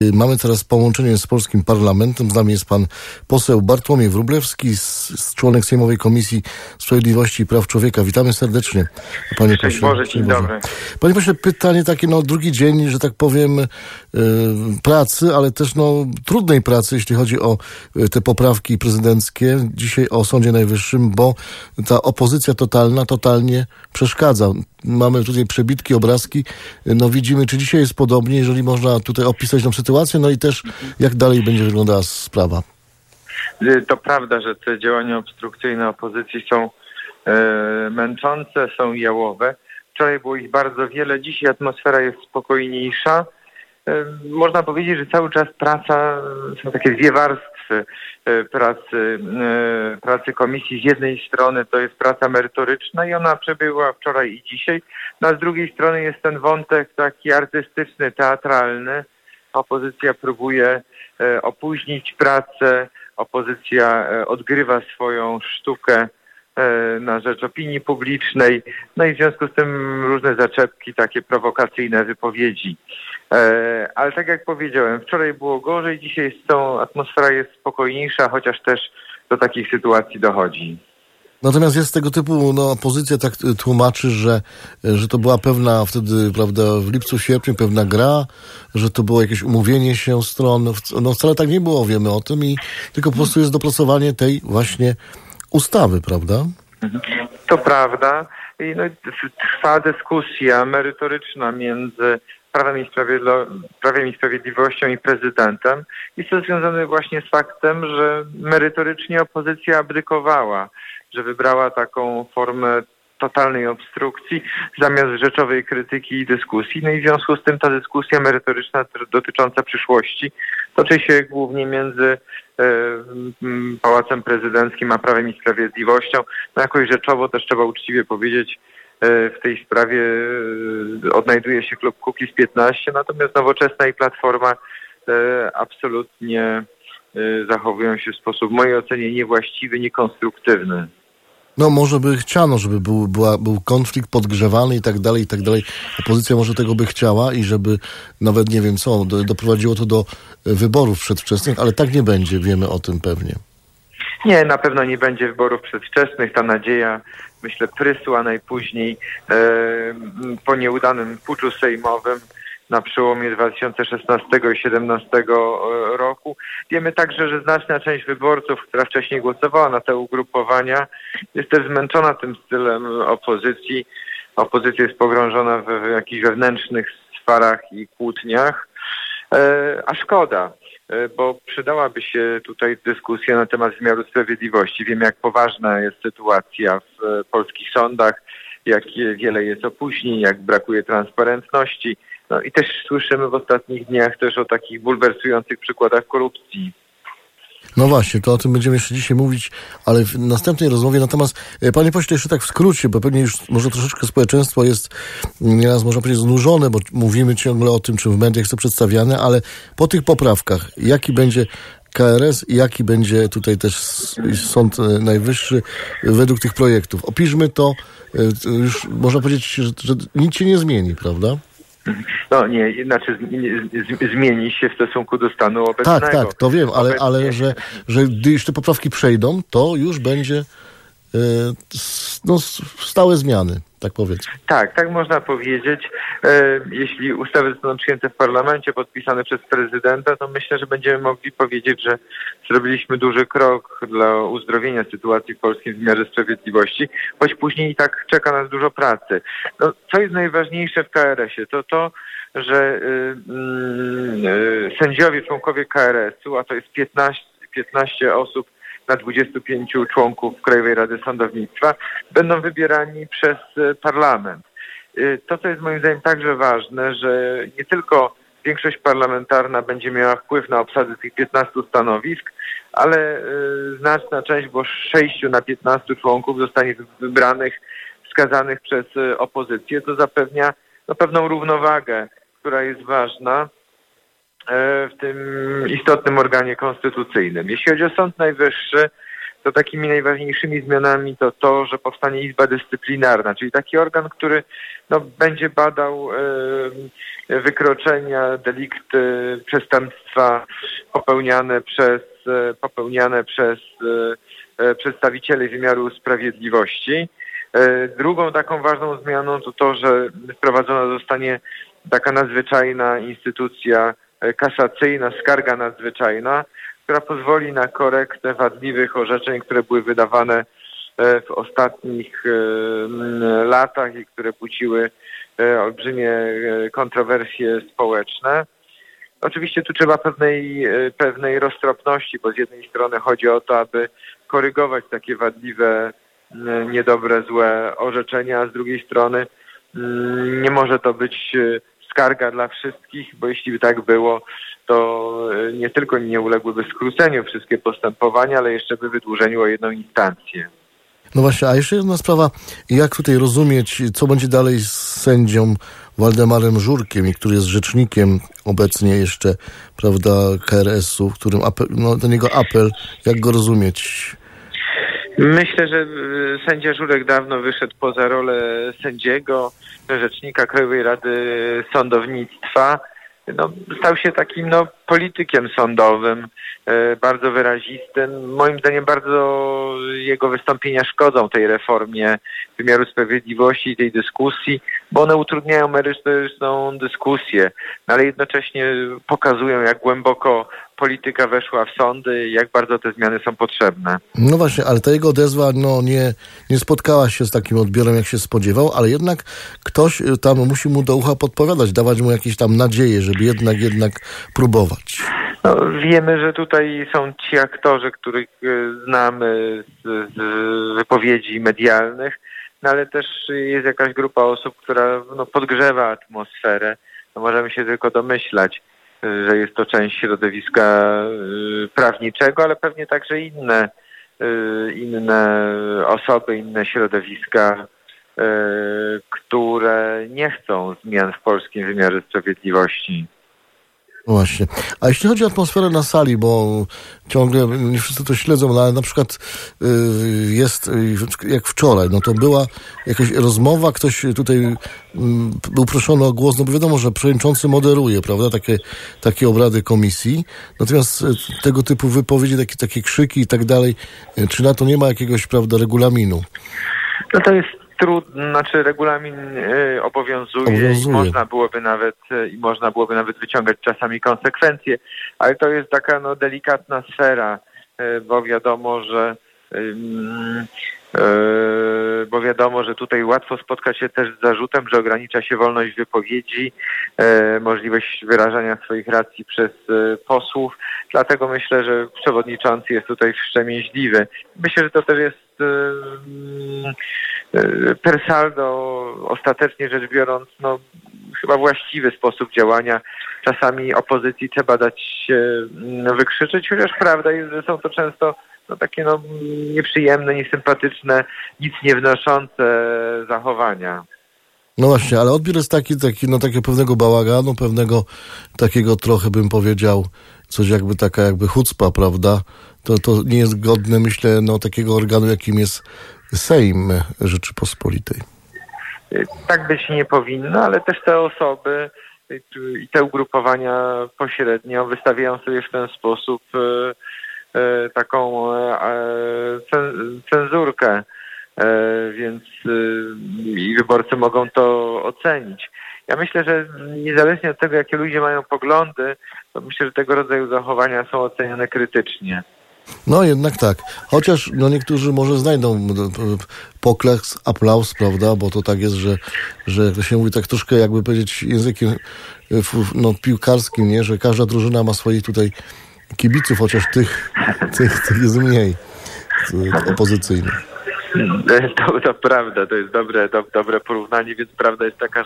Mamy teraz połączenie z polskim parlamentem. Z nami jest pan poseł Bartłomiej Wróblewski, członek Sejmowej Komisji Sprawiedliwości i Praw Człowieka. Witamy serdecznie, panie pośle. Dzień dobry. Panie pośle, pytanie takie, drugi dzień, że tak powiem, pracy, ale też trudnej pracy, jeśli chodzi o te poprawki prezydenckie. Dzisiaj o Sądzie Najwyższym, bo ta opozycja totalnie przeszkadza. Mamy tutaj przebitki, obrazki. Widzimy, czy dzisiaj jest podobnie, jeżeli można tutaj opisać tą sytuację, i też jak dalej będzie wyglądała sprawa. To prawda, że te działania obstrukcyjne opozycji są męczące, są jałowe. Wczoraj było ich bardzo wiele, dzisiaj atmosfera jest spokojniejsza. Można powiedzieć, że cały czas są takie dwie warstwy pracy komisji. Z jednej strony to jest praca merytoryczna i ona przebyła wczoraj i dzisiaj, a z drugiej strony jest ten wątek taki artystyczny, teatralny. Opozycja próbuje opóźnić pracę, opozycja odgrywa swoją sztukę na rzecz opinii publicznej, i w związku z tym różne zaczepki, takie prowokacyjne wypowiedzi. Ale tak jak powiedziałem, wczoraj było gorzej, dzisiaj atmosfera jest spokojniejsza, chociaż też do takich sytuacji dochodzi. Natomiast jest tego typu, opozycja tak tłumaczy, że to była pewna wtedy, prawda, w lipcu, sierpniu pewna gra, że to było jakieś umówienie się stron. Wcale tak nie było, wiemy o tym, tylko po prostu jest dopracowanie tej właśnie ustawy, prawda? To prawda. Trwa dyskusja merytoryczna między Prawem i Sprawiedliwością i prezydentem. Jest to związane właśnie z faktem, że merytorycznie opozycja abdykowała, że wybrała taką formę totalnej obstrukcji zamiast rzeczowej krytyki i dyskusji. I w związku z tym ta dyskusja merytoryczna dotycząca przyszłości toczy się głównie między Pałacem Prezydenckim a Prawem i Sprawiedliwością. Jakoś rzeczowo też trzeba uczciwie powiedzieć, w tej sprawie odnajduje się klub Kukiz15, natomiast Nowoczesna i Platforma absolutnie zachowują się w sposób, w mojej ocenie, niewłaściwy, niekonstruktywny. Może by chciano, żeby był konflikt podgrzewany i tak dalej. Opozycja może tego by chciała i żeby nawet nie wiem co, doprowadziło to do wyborów przedwczesnych, ale tak nie będzie, wiemy o tym pewnie. Nie, na pewno nie będzie wyborów przedwczesnych. Ta nadzieja, myślę, prysła najpóźniej po nieudanym puczu sejmowym na przełomie 2016 i 2017 roku. Wiemy także, że znaczna część wyborców, która wcześniej głosowała na te ugrupowania, jest też zmęczona tym stylem opozycji. Opozycja jest pogrążona w jakichś wewnętrznych swarach i kłótniach, a szkoda, bo przydałaby się tutaj dyskusja na temat wymiaru sprawiedliwości. Wiemy, jak poważna jest sytuacja w polskich sądach, jak wiele jest opóźnień, jak brakuje transparentności. I też słyszymy w ostatnich dniach też o takich bulwersujących przykładach korupcji. Właśnie, to o tym będziemy jeszcze dzisiaj mówić, ale w następnej rozmowie. Natomiast, panie pośle, jeszcze tak w skrócie, bo pewnie już może troszeczkę społeczeństwo jest nieraz, można powiedzieć, znużone, bo mówimy ciągle o tym, czy w mediach jest to przedstawiane, ale po tych poprawkach, jaki będzie KRS i jaki będzie tutaj też Sąd Najwyższy według tych projektów? Opiszmy to, już można powiedzieć, że nic się nie zmieni, prawda? Zmieni się w stosunku do stanu obecnego. Tak, to wiem, ale że gdy już te poprawki przejdą, to już będzie stałe zmiany, tak powiedzmy. Tak można powiedzieć. Jeśli ustawy zostaną przyjęte w parlamencie, podpisane przez prezydenta, to myślę, że będziemy mogli powiedzieć, że zrobiliśmy duży krok dla uzdrowienia sytuacji w polskim wymiarze sprawiedliwości, choć później i tak czeka nas dużo pracy. Co jest najważniejsze w KRS-ie, to że sędziowie, członkowie KRS-u, a to jest 15 osób na 25 członków Krajowej Rady Sądownictwa, będą wybierani przez parlament. To, co jest moim zdaniem także ważne, że nie tylko większość parlamentarna będzie miała wpływ na obsadę tych 15 stanowisk, ale znaczna część, bo 6 na 15 członków zostanie wybranych, wskazanych przez opozycję. To zapewnia pewną równowagę, która jest ważna w tym istotnym organie konstytucyjnym. Jeśli chodzi o Sąd Najwyższy, to takimi najważniejszymi zmianami to, że powstanie Izba Dyscyplinarna, czyli taki organ, który będzie badał wykroczenia, delikty, przestępstwa popełniane przez przedstawicieli wymiaru sprawiedliwości. Drugą taką ważną zmianą to, że wprowadzona zostanie taka nadzwyczajna instytucja kasacyjna, skarga nadzwyczajna, która pozwoli na korektę wadliwych orzeczeń, które były wydawane w ostatnich latach i które budziły olbrzymie kontrowersje społeczne. Oczywiście tu trzeba pewnej roztropności, bo z jednej strony chodzi o to, aby korygować takie wadliwe, niedobre, złe orzeczenia, a z drugiej strony nie może to być skarga dla wszystkich, bo jeśli by tak było, to nie tylko nie uległyby skróceniu wszystkie postępowania, ale jeszcze by wydłużeniu o jedną instancję. No właśnie, a jeszcze jedna sprawa, jak tutaj rozumieć, co będzie dalej z sędzią Waldemarem Żurkiem, który jest rzecznikiem obecnie jeszcze, prawda, KRS-u, w którym ten jego apel, jak go rozumieć? Myślę, że sędzia Żurek dawno wyszedł poza rolę sędziego, rzecznika Krajowej Rady Sądownictwa. Stał się takim politykiem sądowym, bardzo wyrazistym. Moim zdaniem bardzo jego wystąpienia szkodzą tej reformie wymiaru sprawiedliwości i tej dyskusji, bo one utrudniają merytoryczną dyskusję, ale jednocześnie pokazują, jak głęboko polityka weszła w sądy i jak bardzo te zmiany są potrzebne. No właśnie, ale ta jego odezwa nie spotkała się z takim odbiorem, jak się spodziewał, ale jednak ktoś tam musi mu do ucha podpowiadać, dawać mu jakieś tam nadzieje, żeby jednak próbować. Wiemy, że tutaj są ci aktorzy, których znamy z wypowiedzi medialnych, ale też jest jakaś grupa osób, która podgrzewa atmosferę. Możemy się tylko domyślać, że jest to część środowiska prawniczego, ale pewnie także inne osoby, inne środowiska, które nie chcą zmian w polskim wymiarze sprawiedliwości. Właśnie. A jeśli chodzi o atmosferę na sali, bo ciągle nie wszyscy to śledzą, ale na przykład jest jak wczoraj, to była jakaś rozmowa, ktoś tutaj był proszony o głos, bo wiadomo, że przewodniczący moderuje, prawda, takie obrady komisji, natomiast tego typu wypowiedzi, takie krzyki i tak dalej, czy na to nie ma jakiegoś, prawda, regulaminu? To jest regulamin obowiązuje. I można byłoby nawet wyciągać czasami konsekwencje, ale to jest taka delikatna sfera, bo wiadomo, że tutaj łatwo spotkać się też z zarzutem, że ogranicza się wolność wypowiedzi, możliwość wyrażania swoich racji przez posłów. Dlatego myślę, że przewodniczący jest tutaj wstrzemięźliwy. Myślę, że to też jest per saldo, ostatecznie rzecz biorąc, chyba właściwy sposób działania. Czasami opozycji trzeba dać się wykrzyczeć, chociaż prawda jest, że są to często takie nieprzyjemne, niesympatyczne, nic nie wnoszące zachowania. No właśnie, ale odbiór jest taki takiego pewnego bałaganu, pewnego takiego trochę, bym powiedział, coś jakby chucpa, prawda? To nie jest godne, myślę, takiego organu, jakim jest Sejm Rzeczypospolitej. Tak być nie powinno, ale też te osoby i te ugrupowania pośrednio wystawiają sobie w ten sposób taką cenzurkę, więc i wyborcy mogą to ocenić. Ja myślę, że niezależnie od tego, jakie ludzie mają poglądy, to myślę, że tego rodzaju zachowania są oceniane krytycznie. No jednak tak. Chociaż niektórzy może znajdą poklask, aplauz, prawda? Bo to tak jest, że jak to się mówi tak troszkę, jakby powiedzieć językiem piłkarskim, nie? Że każda drużyna ma swoich tutaj kibiców, chociaż tych jest mniej opozycyjnych. To prawda, to jest dobre porównanie, więc prawda jest taka,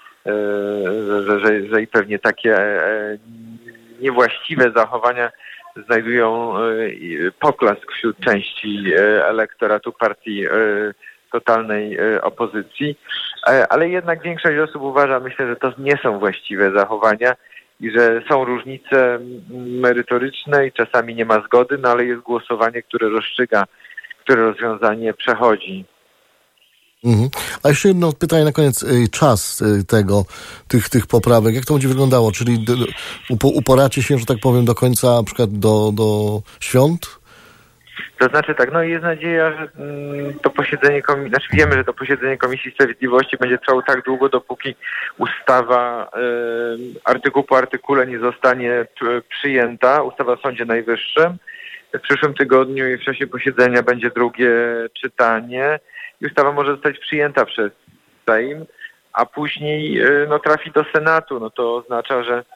że i pewnie takie niewłaściwe zachowania znajdują poklask wśród części elektoratu partii totalnej opozycji, ale jednak większość osób uważa, myślę, że to nie są właściwe zachowania i że są różnice merytoryczne i czasami nie ma zgody, ale jest głosowanie, które rozstrzyga które rozwiązanie przechodzi. Mhm. A jeszcze jedno pytanie na koniec. Czas tych poprawek, jak to będzie wyglądało? Czyli uporacie się, że tak powiem, do końca, na przykład do świąt? To znaczy tak, jest nadzieja, że to posiedzenie wiemy, że to posiedzenie Komisji Sprawiedliwości będzie trwało tak długo, dopóki ustawa artykuł po artykule nie zostanie przyjęta, ustawa o Sądzie Najwyższym. W przyszłym tygodniu i w czasie posiedzenia będzie drugie czytanie i ustawa może zostać przyjęta przez Sejm, a później trafi do Senatu. To oznacza, że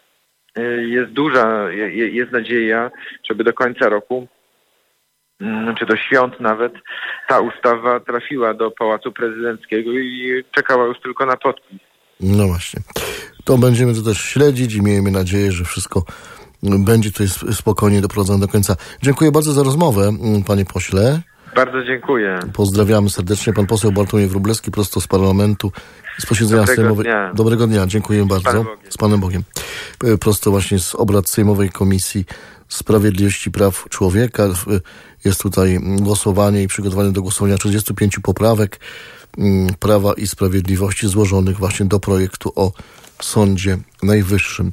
jest nadzieja, żeby do końca roku czy do świąt nawet, ta ustawa trafiła do Pałacu Prezydenckiego i czekała już tylko na podpis. No właśnie. To będziemy to też śledzić i miejmy nadzieję, że wszystko będzie tutaj spokojnie doprowadzone do końca. Dziękuję bardzo za rozmowę, panie pośle. Bardzo dziękuję. Pozdrawiamy serdecznie. Pan poseł Bartłomiej Wróblewski prosto z parlamentu, z posiedzenia sejmowej. Dobrego dnia. Dziękuję bardzo. Z Panem Bogiem. Prosto właśnie z obrad Sejmowej Komisji Sprawiedliwości i Praw Człowieka. Jest tutaj głosowanie i przygotowanie do głosowania 35 poprawek Prawa i Sprawiedliwości złożonych właśnie do projektu o Sądzie Najwyższym.